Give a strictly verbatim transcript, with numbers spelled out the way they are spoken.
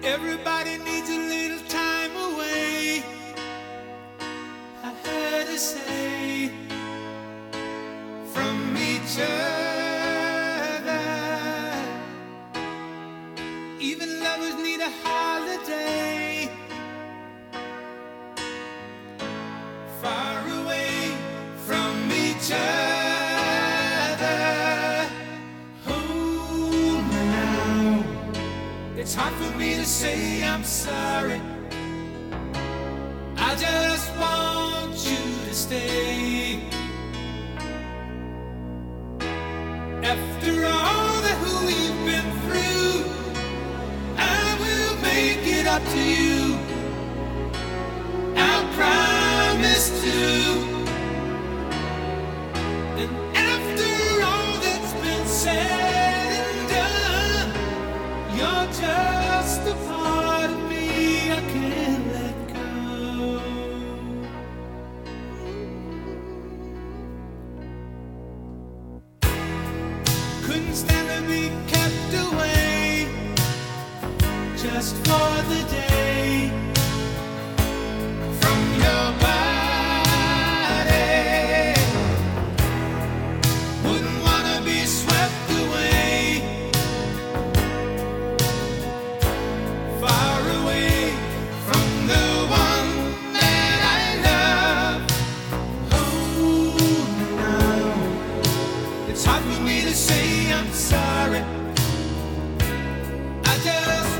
Everybody needs a little time away. I heard her say from each other. Even lovers need a holiday. Far away from each other. Hold me now. It's hard for me to say I'm sorry. I just want you to stay. After all that we've been through, I will make it up to you. I promise to. And after all that's been said and done, you're just a part of me I can't let go. Couldn't stand to be kept away just for the day from your body. Wouldn't wanna be swept away, far away from the one that I love. Oh, now it's hard for me to say I'm sorry. I just